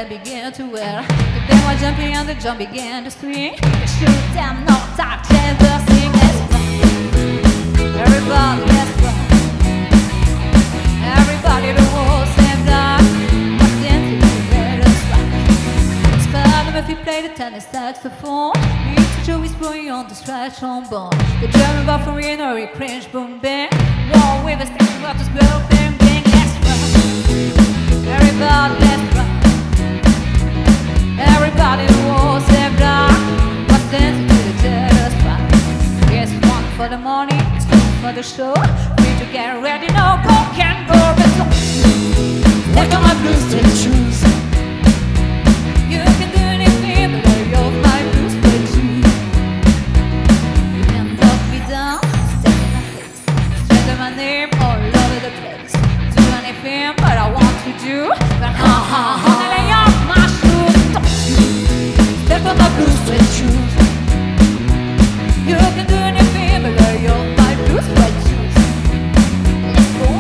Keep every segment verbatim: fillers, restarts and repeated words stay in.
began to wear. The band was jumping and the drum began to swing. You shoot them, no time, chance to sing. Let's rock. Everybody, let's rock. Everybody, the whole stand up. What's dancing to the let's rock. Spider Murphy played the tenor saxophone. Each show is blowing on the stretch trombone. The German buffering or a cringe boom bang. Wall with a station of this girl bang bang. Let's rock. Everybody, let's rock. Everybody wants them down. What's dancing to the terrace rock. It's one for the morning, it's one for the show. Free to get ready, no coke and go. Let's go. What are my blues to choose? You can do anything, but I love my blues for you. You can knock me down, step in my face, spread my name all over the place. Do anything, but I want to do. But ha ha ha, lay off my shoes. Step on my blues to choose. You can do anything, but I love my blues for you. Let's go.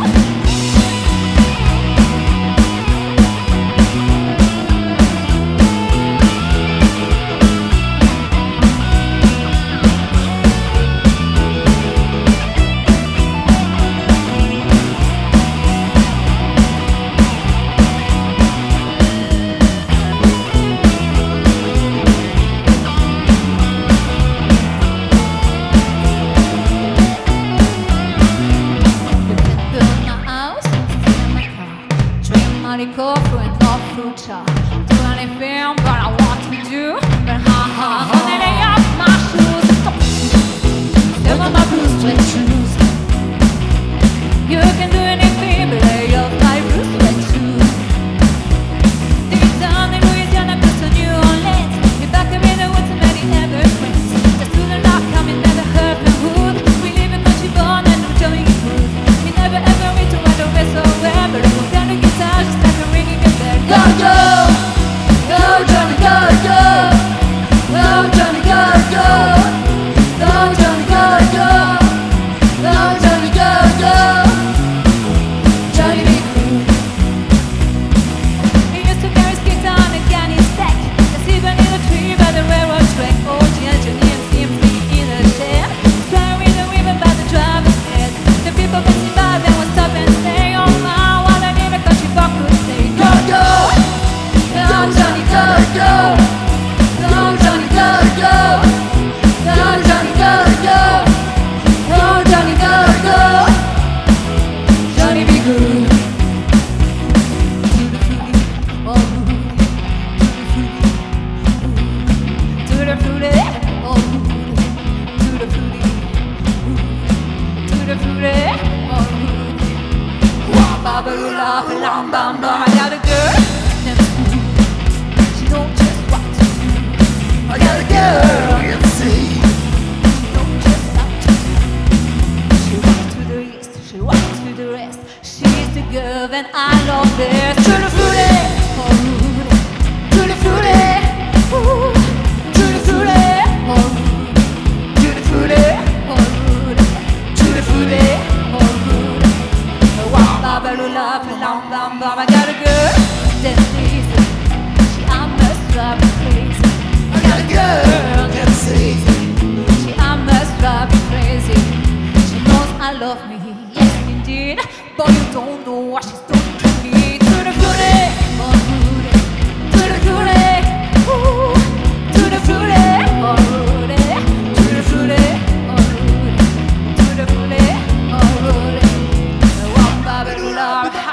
Coffee and not fruit chop. Do anything, but I want to do. But ha ha ha, lay off my shoes. Step on my blues to choose. You can do anything, but lay off my blues to choose. Deep down in Louisiana, close to New Orleans, we're back in the woods and many other friends. The student are coming, never heard the hood. We live in country born and we're doing it good. We never ever read to where the rest of where, but I'm going to get out, just like a ringing a bell. Go, go! Go, Johnny, go, go! Go, Johnny, go, go! Go, Johnny, go, go! Go, Johnny, go, go! Johnny, be cool. He used to carry his guitar on a gun in his back. There's even in a tree by the railroad track. Oh, G and Johnny and him singing in a chair. Driving the river by the driver's head. The people passing by them would stop and say, oh my, what I need a country buck would say. Go, go! Go, Johnny, go, go! Go, Johnny, go, go! Go, Johnny, go, go! Go, Johnny, go, go! Johnny, be good. To the fruity, oh, to the fruity, to the fruity, oh, wah, ba, ba, la, ba, lam, bam, bam. I got a girl, she don't just what to do. I got a girl, you see. She don't just what to do. She walks to the east, she walks to the west. She's the girl that I love best. To the fruity, oh, to the fruity, ooh. To the fruity, oh, to the fruity, oh, to the fruity, oh, wah, ba, ba, la, ba, lam, bam, bam. I got a girl that's easy. She almost drive me crazy. I got a girl that's easy. She almost drive me crazy. She knows I love me, yes indeed. But you don't know what she's doing to me. To the fruity, oh, to the fruity, ooh. To the fruity, oh, to the fruity, oh, to the fruity, oh, wah, ba, ba, la, ha.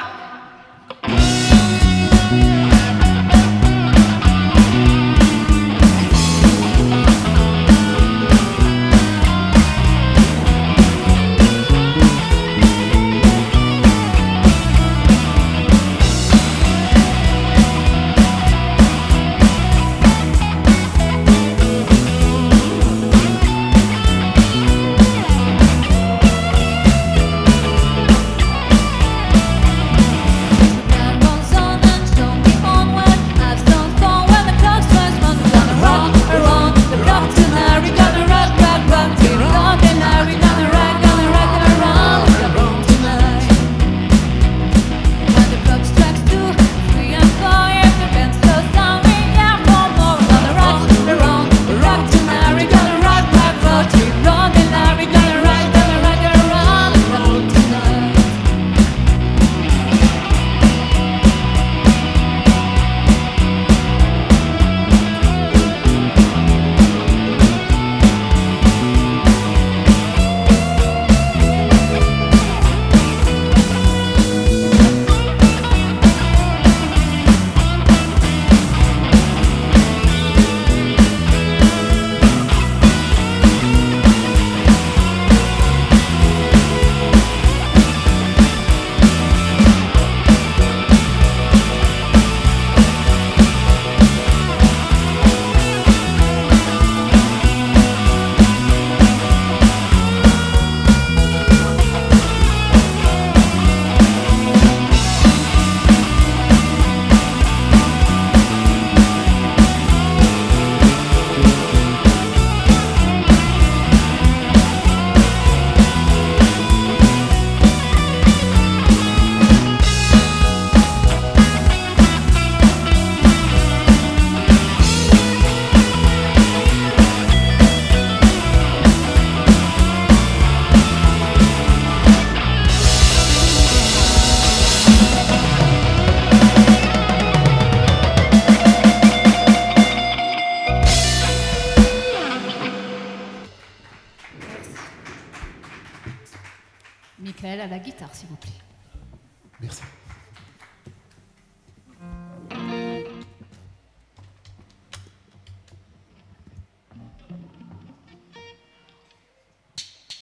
Raphaël à la guitare, s'il vous plaît. Merci.